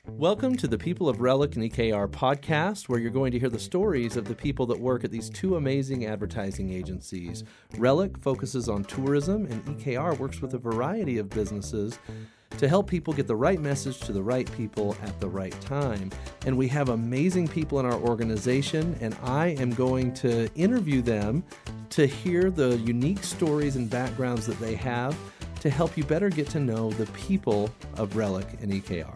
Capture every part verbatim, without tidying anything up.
Welcome to the People of Relic and E K R podcast, where you're going to hear the stories of the people that work at these two amazing advertising agencies. Relic focuses on tourism, and E K R works with a variety of businesses to help people get the right message to the right people at the right time. And we have amazing people in our organization, and I am going to interview them to hear the unique stories and backgrounds that they have to help you better get to know the people of Relic and E K R.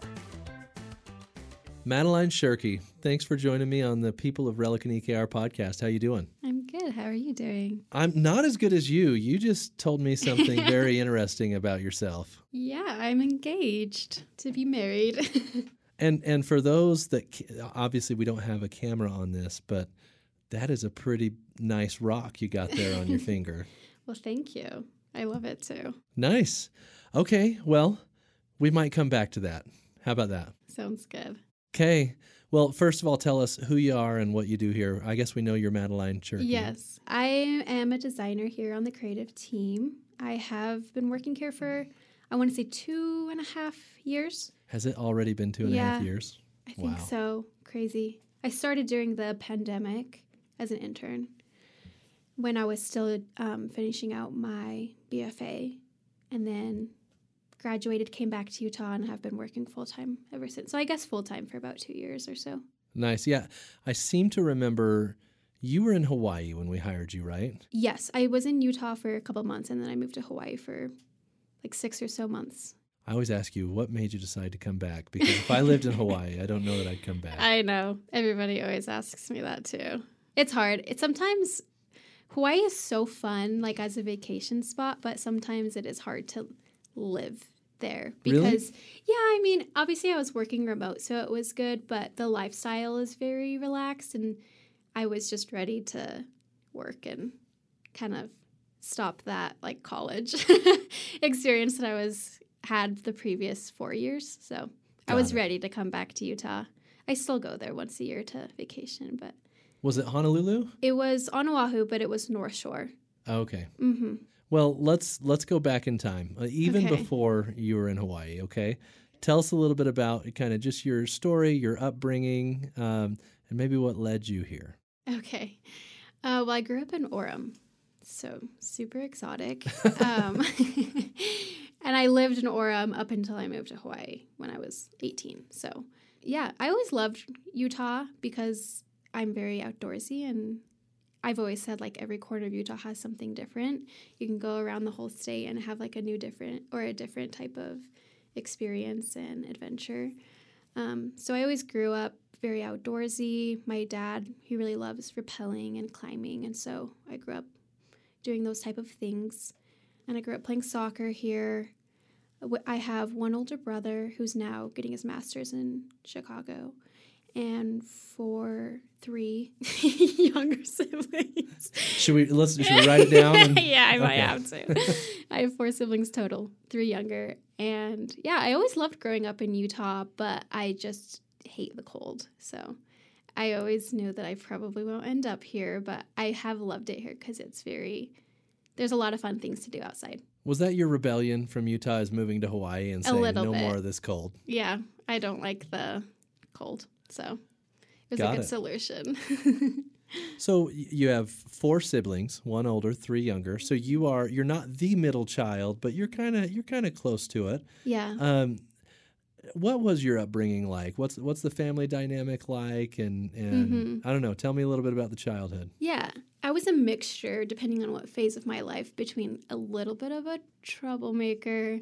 Madeline Shirky, thanks for joining me on the People of Relic and E K R podcast. How you doing? I'm good. How are you doing? I'm not as good as you. You just told me something very interesting about yourself. Yeah, I'm engaged to be married. and and for those that, obviously we don't have a camera on this, but that is a pretty nice rock you got there on your finger. Well, thank you. I love it too. Nice. Okay, well, we might come back to that. How about that? Sounds good. Okay. Well, first of all, tell us who you are and what you do here. I guess we know you're Madeline Shirky. Yes. I am a designer here on the creative team. I have been working here for, I want to say, two and a half years. Has it already been two and yeah, a half years? I think wow. so. Crazy. I started during the pandemic as an intern when I was still um, finishing out my B F A, and then graduated, came back to Utah, and have been working full-time ever since. So I guess full-time for about two years or so. Nice. Yeah. I seem to remember you were in Hawaii when we hired you, right? Yes. I was in Utah for a couple months, and then I moved to Hawaii for like six or so months. I always ask you, what made you decide to come back? Because if I lived in Hawaii, I don't know that I'd come back. I know. Everybody always asks me that too. It's hard. It's sometimes, Hawaii is so fun, like as a vacation spot, but sometimes it is hard to live there because really? yeah, I mean, obviously I was working remote, so it was good, but the lifestyle is very relaxed, and I was just ready to work and kind of stop that like college experience that I was had the previous four years. So Got I was it. ready to come back to Utah. I still go there once a year to vacation, but was it Honolulu? It was on Oahu, but it was North Shore. Okay. Mm-hmm. Well, let's let's go back in time, uh, even okay. before you were in Hawaii, okay? Tell us a little bit about kind of just your story, your upbringing, um, and maybe what led you here. Okay. Uh, well, I grew up in Orem, so super exotic. um, and I lived in Orem up until I moved to Hawaii when I was eighteen. So, yeah, I always loved Utah because I'm very outdoorsy, and I've always said, like, every corner of Utah has something different. You can go around the whole state and have, like, a new different or a different type of experience and adventure. Um, so I always grew up very outdoorsy. My dad, he really loves rappelling and climbing, and so I grew up doing those type of things. And I grew up playing soccer here. I have one older brother who's now getting his master's in Chicago, and for three younger siblings. Should we let's should we write it down? And, yeah, I might okay. have to. I have four siblings total, three younger, and yeah, I always loved growing up in Utah, but I just hate the cold. So I always knew that I probably won't end up here, but I have loved it here because it's very. There's a lot of fun things to do outside. Was that your rebellion from Utah as moving to Hawaii and saying no bit. more of this cold? Yeah, I don't like the cold. So it was Got a good it. solution. So you have four siblings, one older, three younger. So you are you're not the middle child, but you're kind of you're kind of close to it. Yeah. Um, what was your upbringing like? What's what's the family dynamic like? And and Mm-hmm. I don't know. Tell me a little bit about the childhood. Yeah. I was a mixture, depending on what phase of my life, between a little bit of a troublemaker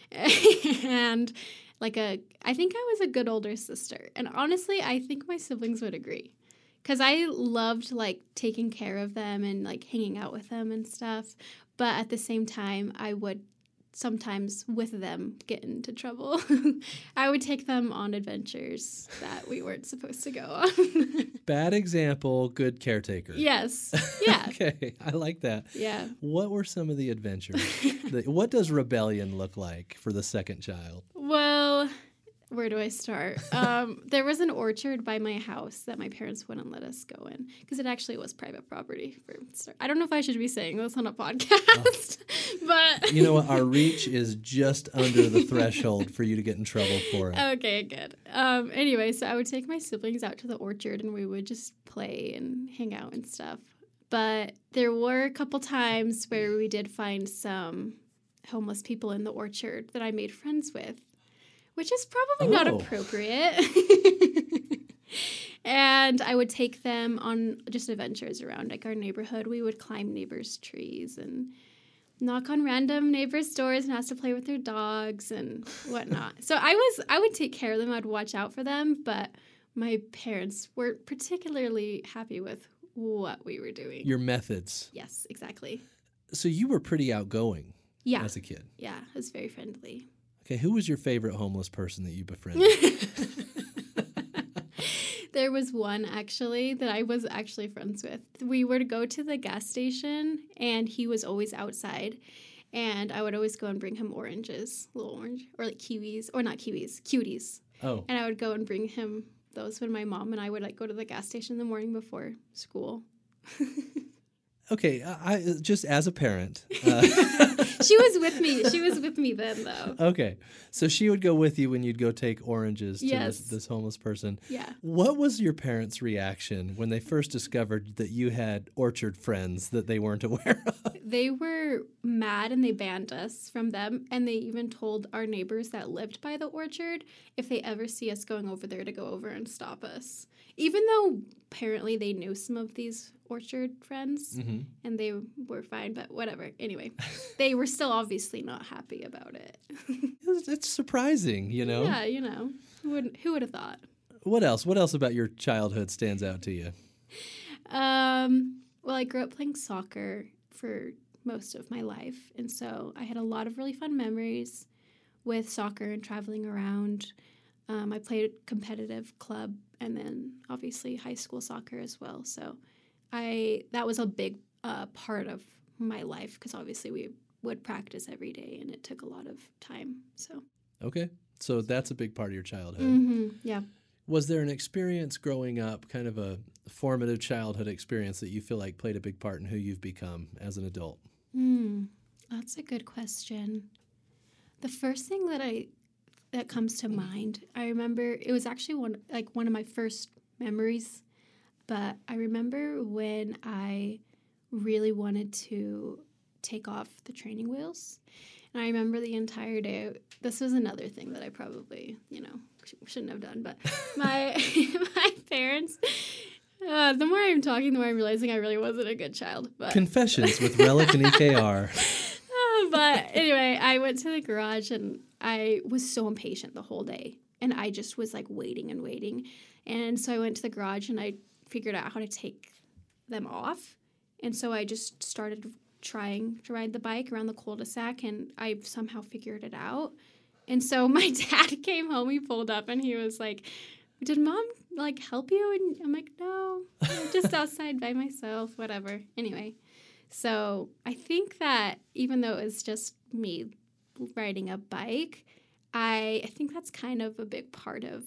and like a, I think I was a good older sister. And honestly, I think my siblings would agree. Because I loved, like, taking care of them and, like, hanging out with them and stuff. But at the same time, I would sometimes with them get into trouble. I would take them on adventures that we weren't supposed to go on. Bad example, good caretaker. Yes. Yeah. Okay, I like that. Yeah. What were some of the adventures? the, what does rebellion look like for the second child? Well, Where do I start? Um, there was an orchard by my house that my parents wouldn't let us go in because it actually was private property. For start. I don't know if I should be saying this on a podcast, oh. but you know what? Our reach is just under the threshold for you to get in trouble for it. Okay, good. Um, anyway, so I would take my siblings out to the orchard and we would just play and hang out and stuff. But there were a couple times where we did find some homeless people in the orchard that I made friends with. Which is probably oh. not appropriate. And I would take them on just adventures around like our neighborhood. We would climb neighbors' trees and knock on random neighbors' doors and ask to play with their dogs and whatnot. So I was I would take care of them. I'd watch out for them, but my parents weren't particularly happy with what we were doing. Your methods. Yes, exactly. So you were pretty outgoing yeah. as a kid. Yeah, I was very friendly. Okay, who was your favorite homeless person that you befriended? There was one, actually, that I was actually friends with. We were to go to the gas station, and he was always outside. And I would always go and bring him oranges, little orange, or like kiwis, or not kiwis, cuties. Oh. And I would go and bring him those when my mom and I would like go to the gas station in the morning before school. Okay, I just as a parent. Uh, she was with me. She was with me then, though. Okay, so she would go with you when you'd go take oranges to yes. this, this homeless person. Yeah. What was your parents' reaction when they first discovered that you had orchard friends that they weren't aware of? They were mad and they banned us from them, and they even told our neighbors that lived by the orchard if they ever see us going over there to go over and stop us. Even though apparently they knew some of these orchard friends mm-hmm. and they were fine, but whatever. Anyway, they were still obviously not happy about it. it's, it's surprising, you know? Yeah, you know. Who would, who would have thought? What else? What else about your childhood stands out to you? Um, well, I grew up playing soccer for most of my life, and so I had a lot of really fun memories with soccer and traveling around. Um, I played competitive club and then obviously high school soccer as well. So I that was a big uh, part of my life because obviously we would practice every day and it took a lot of time. So okay, so that's a big part of your childhood. Mm-hmm. Yeah. Was there an experience growing up, kind of a formative childhood experience that you feel like played a big part in who you've become as an adult? Hmm, that's a good question. The first thing that I that comes to mind, I remember it was actually one like one of my first memories, but I remember when I really wanted to take off the training wheels. And I remember the entire day, this was another thing that I probably, you know, sh- shouldn't have done, but my my parents, uh, the more I'm talking, the more I'm realizing I really wasn't a good child. But Confessions with Relic and E K R. uh, but anyway, I went to the garage and I was so impatient the whole day. And I just was like waiting and waiting. And so I went to the garage and I figured out how to take them off. And so I just started trying to ride the bike around the cul-de-sac, and I somehow figured it out. And so my dad came home, he pulled up, and he was like, did Mom, like, help you? And I'm like, no, I'm just outside by myself, whatever. Anyway, so I think that even though it was just me riding a bike, I, I think that's kind of a big part of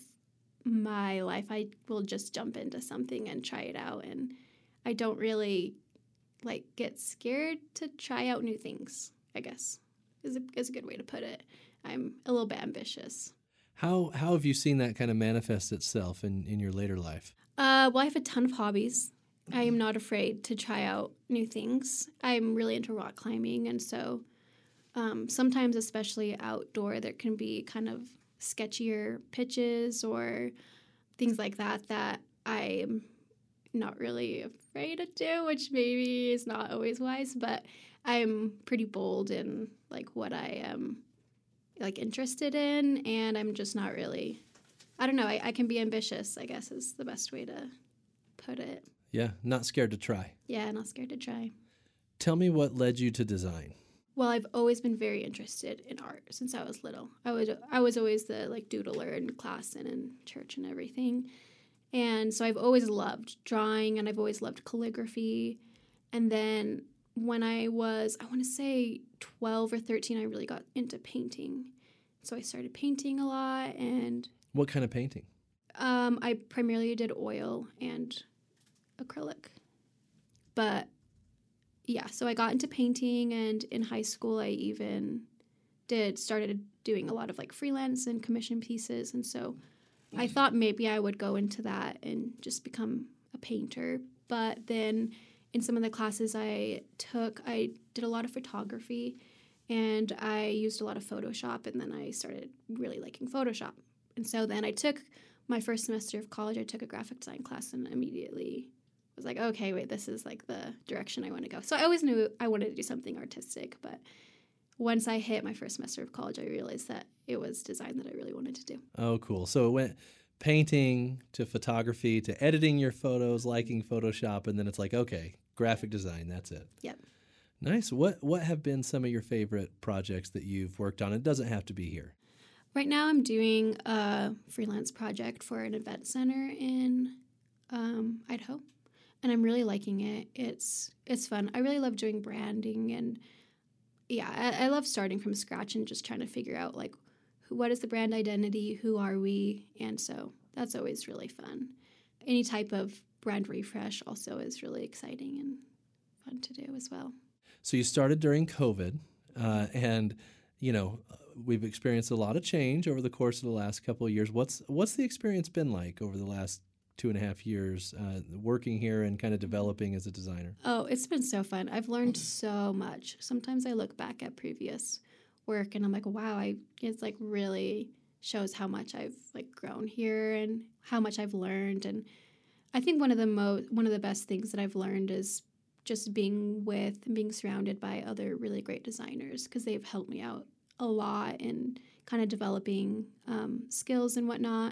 my life. I will just jump into something and try it out, and I don't really like get scared to try out new things, I guess, is a, is a good way to put it. I'm a little bit ambitious. How how have you seen that kind of manifest itself in, in your later life? Uh, well, I have a ton of hobbies. I am not afraid to try out new things. I'm really into rock climbing, and so um, sometimes, especially outdoor, there can be kind of sketchier pitches or things like that that I'm not really afraid to do, which maybe is not always wise, but I'm pretty bold in like what I am like interested in, and I'm just not really, I don't know, I, I can be ambitious, I guess is the best way to put it. Yeah, not scared to try. Yeah, not scared to try. Tell me what led you to design. Well, I've always been very interested in art since I was little. I was I was always the like doodler in class and in church and everything. And so I've always loved drawing, and I've always loved calligraphy. And then when I was, I want to say twelve or thirteen, I really got into painting. So I started painting a lot, and What kind of painting? um, I primarily did oil and acrylic. But yeah, so I got into painting, and in high school I even did started doing a lot of like freelance and commission pieces, and so I thought maybe I would go into that and just become a painter. But then in some of the classes I took, I did a lot of photography, and I used a lot of Photoshop, and then I started really liking Photoshop. And so then I took my first semester of college, I took a graphic design class, and immediately was like, okay, wait, this is like the direction I want to go. So I always knew I wanted to do something artistic, but once I hit my first semester of college, I realized that it was design that I really wanted to do. Oh, cool. So it went painting to photography to editing your photos, liking Photoshop, and then it's like, okay, graphic design, that's it. Yep. Nice. What what have been some of your favorite projects that you've worked on? It doesn't have to be here. Right now I'm doing a freelance project for an event center in um, Idaho, and I'm really liking it. It's it's fun. I really love doing branding, and yeah, I, I love starting from scratch and just trying to figure out like who, what is the brand identity, who are we, and so that's always really fun. Any type of brand refresh also is really exciting and fun to do as well. So you started during COVID, uh, and you know we've experienced a lot of change over the course of the last couple of years. What's what's the experience been like over the last two and a half years uh, working here and kind of developing as a designer? Oh, it's been so fun. I've learned so much. Sometimes I look back at previous work and I'm like, wow, I it's like really shows how much I've like grown here and how much I've learned. And I think one of the mo- one of the best things that I've learned is just being with and being surrounded by other really great designers, because they've helped me out a lot in kind of developing um, skills and whatnot.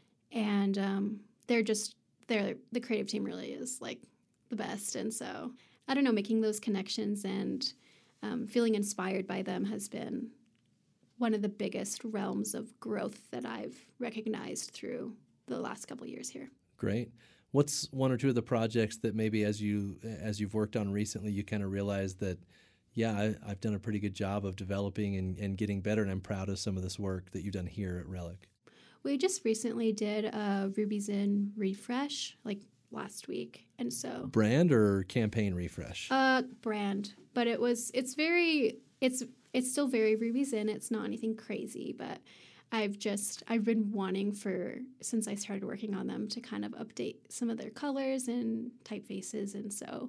And um, they're just, they're, the creative team really is like the best. And so, I don't know, making those connections and um, feeling inspired by them has been one of the biggest realms of growth that I've recognized through the last couple of years here. Great. What's one or two of the projects that maybe as you as you've worked on recently, you kind of realized that, yeah, I, I've done a pretty good job of developing and, and getting better, and I'm proud of some of this work that you've done here at Relic? We just recently did a Ruby's In refresh, like last week, and so brand or campaign refresh? Uh, brand, but it was it's very it's it's still very Ruby's In. It's not anything crazy, but I've just, I've been wanting for, since I started working on them, to kind of update some of their colors and typefaces. And so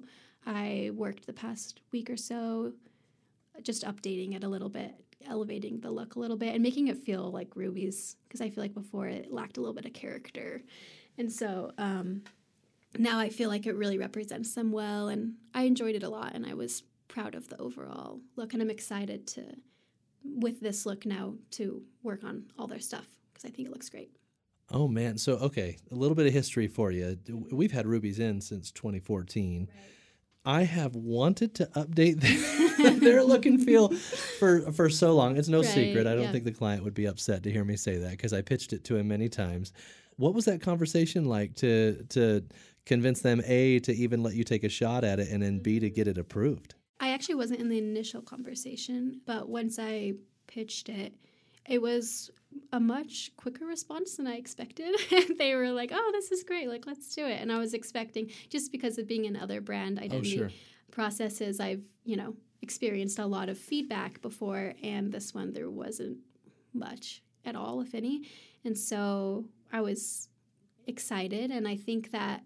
I worked the past week or so just updating it a little bit, elevating the look a little bit, and making it feel like Ruby's, because I feel like before it lacked a little bit of character. And so um, now I feel like it really represents them well, and I enjoyed it a lot, and I was proud of the overall look, and I'm excited to, with this look now, to work on all their stuff because I think it looks great. Oh, man. So, okay, a little bit of history for you. We've had Ruby's In since twenty fourteen. Right. I have wanted to update their, their look and feel for for so long. It's no right, secret. I don't yeah. think the client would be upset to hear me say that because I pitched it to him many times. What was that conversation like to to convince them, A, to even let you take a shot at it, and then B, to get it approved? I actually wasn't in the initial conversation, but once I pitched it, it was a much quicker response than I expected. They were like, oh, this is great, like, let's do it. And I was expecting, just because of being in other brand identity oh, sure. processes, I've, you know, experienced a lot of feedback before, and this one there wasn't much at all, if any. And so I was excited, and I think that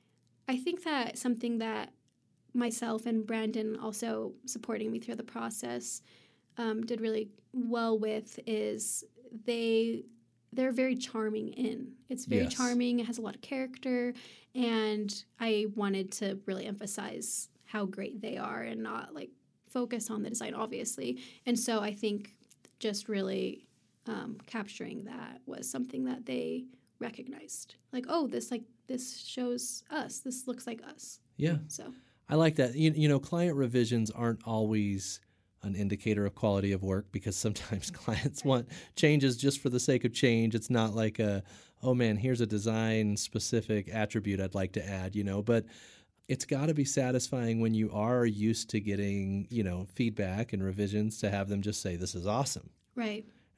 I think that something that myself and Brandon also supporting me through the process um, did really well with is they they're very charming in. It's very yes. charming. It has a lot of character, and I wanted to really emphasize how great they are and not like focus on the design, obviously. And so I think just really um, capturing that was something that they recognized. Like, oh, this like this shows us. This looks like us. Yeah. So. I like that. You, you know, client revisions aren't always an indicator of quality of work because sometimes clients want changes just for the sake of change. It's not like a, oh man, here's a design-specific attribute I'd like to add, you know. But it's got to be satisfying when you are used to getting, you know, feedback and revisions to have them just say, this is awesome. Right.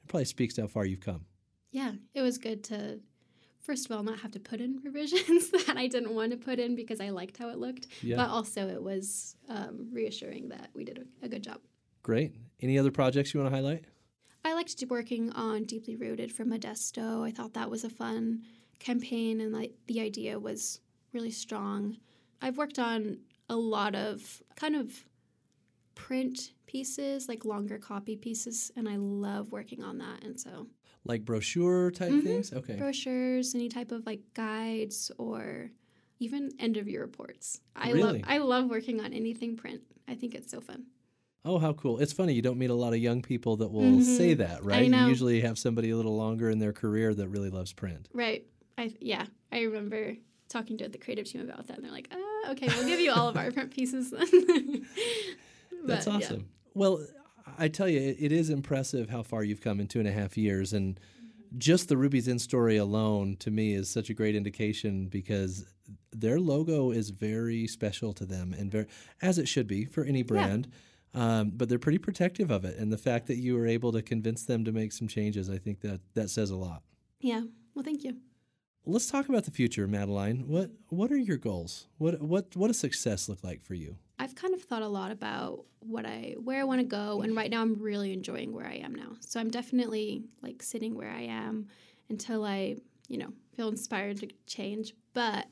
It probably speaks to how far you've come. Yeah, it was good to, first of all, not have to put in revisions that I didn't want to put in because I liked how it looked. Yeah. But also it was um, reassuring that we did a, a good job. Great. Any other projects you want to highlight? I liked working on Deeply Rooted for Modesto. I thought that was a fun campaign, and like the idea was really strong. I've worked on a lot of kind of print pieces, like longer copy pieces, and I love working on that. And so, like brochure type mm-hmm. things? Okay. Brochures, any type of like guides, or even end of year reports. I Really? love I love working on anything print. I think it's so fun. Oh, how cool. It's funny. You don't meet a lot of young people that will Mm-hmm. say that, right? I know. You usually have somebody a little longer in their career that really loves print. Right. I yeah. I remember talking to the creative team about that, and they're like, "Ah, okay, we'll give you all of our print pieces then." That's But, awesome. yeah. Well, I tell you, it, it is impressive how far you've come in two and a half years. And just the Ruby's Inn story alone, to me, is such a great indication because their logo is very special to them, and very, as it should be for any brand. Yeah. Um, but they're pretty protective of it. And the fact that you were able to convince them to make some changes, I think that that says a lot. Yeah. Well, thank you. Let's talk about the future, Madeline. What what are your goals? What what what does success look like for you? I've kind of thought a lot about what I where I want to go, and right now I'm really enjoying where I am now. So I'm definitely like sitting where I am until I, you know, feel inspired to change. But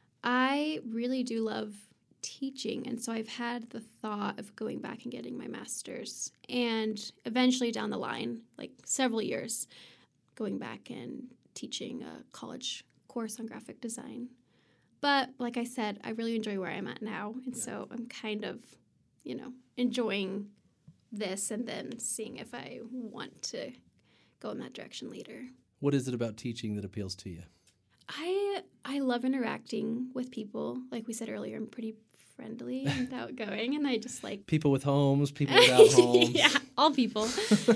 I really do love teaching, and so I've had the thought of going back and getting my master's, and eventually down the line, like several years, going back and teaching a college course on graphic design. But like I said, I really enjoy where I'm at now, and yeah. so I'm kind of, you know, enjoying this and then seeing if I want to go in that direction later. What is it about teaching that appeals to you? I I love interacting with people. Like we said earlier, I'm pretty friendly and outgoing, and I just like people with homes, people without homes. Yeah, all people.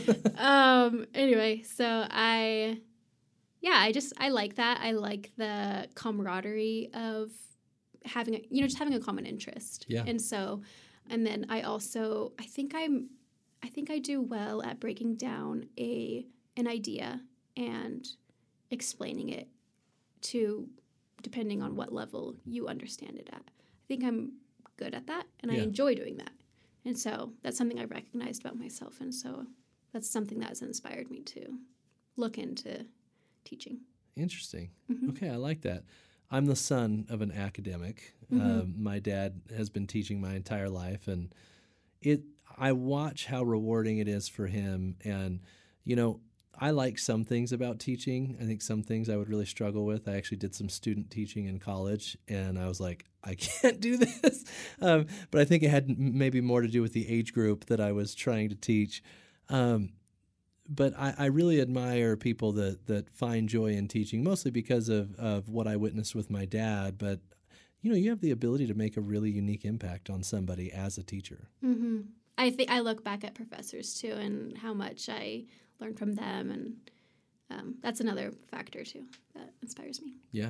um. Anyway, so I, yeah, I just I like that. I like the camaraderie of having a, you know, just having a common interest. Yeah. And so, and then I also I think I'm I think I do well at breaking down a an idea and explaining it to, depending on what level you understand it at. I think I'm good at that, and yeah. I enjoy doing that. And so that's something I've recognized about myself, and so that's something that has inspired me to look into teaching. Interesting. Mm-hmm. Okay, I like that. I'm the son of an academic. Mm-hmm. Uh, my dad has been teaching my entire life, and it. I watch how rewarding it is for him, and, you know, I like some things about teaching. I think some things I would really struggle with. I actually did some student teaching in college, and I was like, I can't do this. Um, but I think it had m- maybe more to do with the age group that I was trying to teach. Um, but I, I really admire people that, that find joy in teaching, mostly because of, of what I witnessed with my dad. But, you know, you have the ability to make a really unique impact on somebody as a teacher. Mm-hmm. I think I look back at professors, too, and how much I learn from them, and um, that's another factor too that inspires me. Yeah.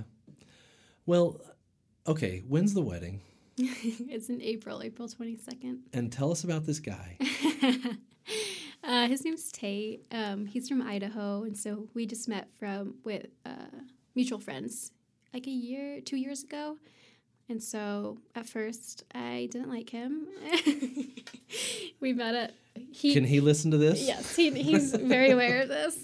Well, okay, when's the wedding? It's in April, April twenty-second. And tell us about this guy. uh, his name's Tate. Um, he's from Idaho, and so we just met from with uh, mutual friends like a year, two years ago. And so at first I didn't like him. We met at... He, Can he listen to this? Yes, he, he's very aware of this.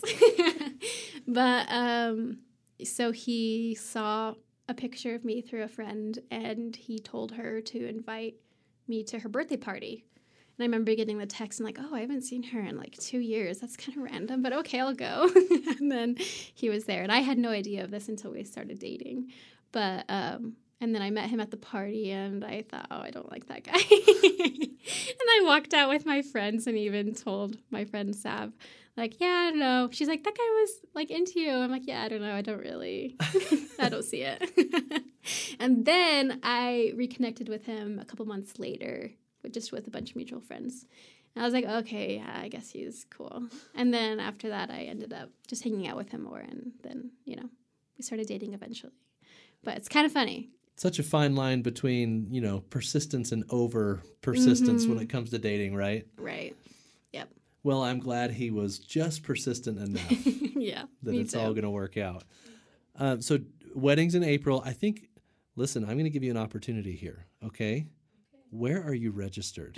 But um, so he saw a picture of me through a friend, and he told her to invite me to her birthday party. And I remember getting the text and like, oh, I haven't seen her in like two years. That's kind of random, but okay, I'll go. And then he was there, and I had no idea of this until we started dating. But um, and then I met him at the party, and I thought, oh, I don't like that guy. And I walked out with my friends and even told my friend Sav, like, yeah, I don't know. She's like, that guy was like into you. I'm like, yeah, I don't know. I don't really, I don't see it. And then I reconnected with him a couple months later, with, just with a bunch of mutual friends. And I was like, okay, yeah, I guess he's cool. And then after that, I ended up just hanging out with him more. And then, you know, we started dating eventually. But it's kind of funny. Such a fine line between, you know, persistence and over persistence mm-hmm. when it comes to dating, right? Right. Yep. Well, I'm glad he was just persistent enough Yeah, that me it's too. all going to work out. Um, so weddings in April, I think, listen, I'm going to give you an opportunity here, okay? Where are you registered?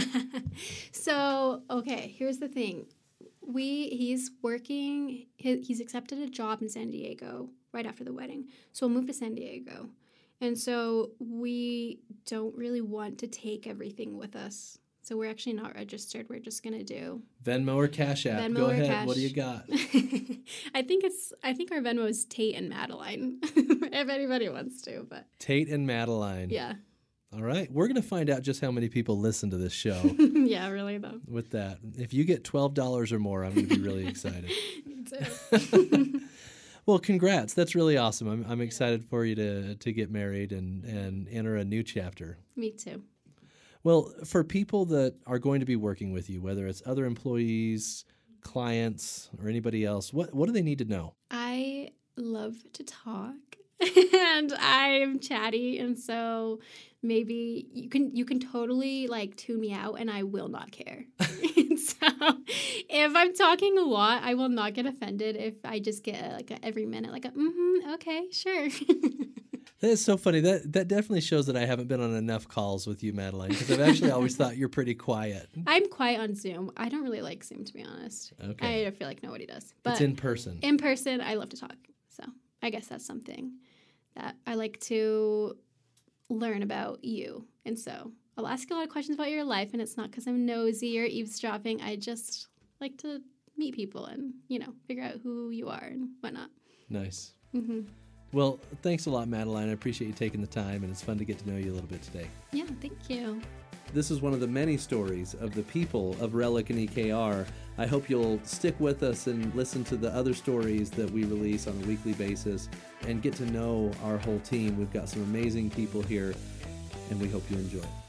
So, okay, here's the thing. We he's working, he, he's accepted a job in San Diego right after the wedding. So we'll move to San Diego. And so we don't really want to take everything with us. So we're actually not registered. We're just going to do Venmo or Cash App? Venmo Go or ahead. Cash. What do you got? I think it's I think our Venmo is Tate and Madeline. If anybody wants to, but Tate and Madeline. yeah. All right. We're going to find out just how many people listen to this show Yeah, really though. with that. If you get twelve dollars or more, I'm going to be really excited. Me too. Well, congrats. That's really awesome. I'm, I'm excited for you to, to get married and, and enter a new chapter. Me too. Well, for people that are going to be working with you, whether it's other employees, clients, or anybody else, what, what do they need to know? I love to talk and I'm chatty, and so maybe you can you can totally like tune me out and I will not care. So if I'm talking a lot, I will not get offended if I just get a, like a, every minute like a mm-hmm, okay, sure. That is so funny. That that definitely shows that I haven't been on enough calls with you, Madeline, because I've actually always thought you're pretty quiet. I'm quiet on Zoom. I don't really like Zoom, to be honest. Okay. I feel like nobody does. But It's in person. in person, I love to talk. So I guess that's something that I like to learn about you. And so I'll ask a lot of questions about your life, and it's not because I'm nosy or eavesdropping. I just like to meet people and, you know, figure out who you are and whatnot. Nice. Mm-hmm. Well, thanks a lot, Madeline. I appreciate you taking the time, and it's fun to get to know you a little bit today. Yeah, thank you. This is one of the many stories of the people of Relic and E K R. I hope you'll stick with us and listen to the other stories that we release on a weekly basis and get to know our whole team. We've got some amazing people here, and we hope you enjoy.